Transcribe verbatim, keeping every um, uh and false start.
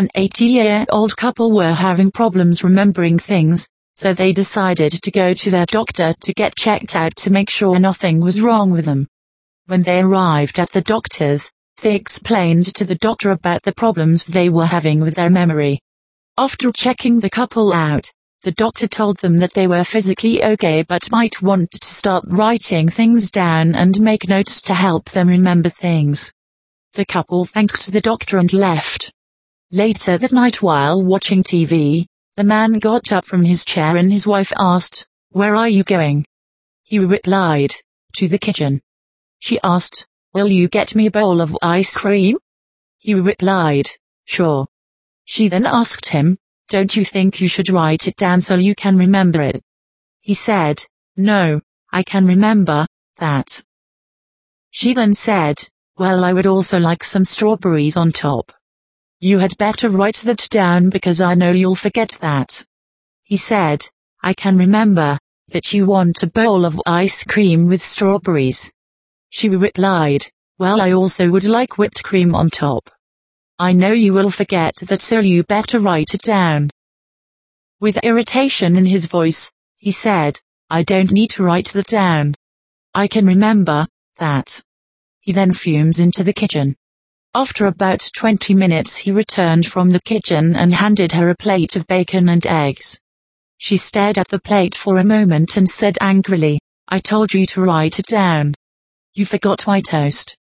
An eighty-year-old couple were having problems remembering things, so they decided to go to their doctor to get checked out to make sure nothing was wrong with them. When they arrived at the doctor's, they explained to the doctor about the problems they were having with their memory. After checking the couple out, the doctor told them that they were physically okay but might want to start writing things down and make notes to help them remember things. The couple thanked the doctor and left. Later that night while watching T V, the man got up from his chair and his wife asked, "Where are you going?" He replied, "To the kitchen." She asked, "Will you get me a bowl of ice cream?" He replied, "Sure." She then asked him, "Don't you think you should write it down so you can remember it?" He said, "No, I can remember that." She then said, "Well, I would also like some strawberries on top." "You had better write that down because I know you'll forget that." He said, "I can remember that you want a bowl of ice cream with strawberries." She replied, "Well, I also would like whipped cream on top. I know you will forget that, so you better write it down." With irritation in his voice, he said, "I don't need to write that down. I can remember that." He then fumes into the kitchen. After about twenty minutes he returned from the kitchen and handed her a plate of bacon and eggs. She stared at the plate for a moment and said angrily, "I told you to write it down. You forgot my toast."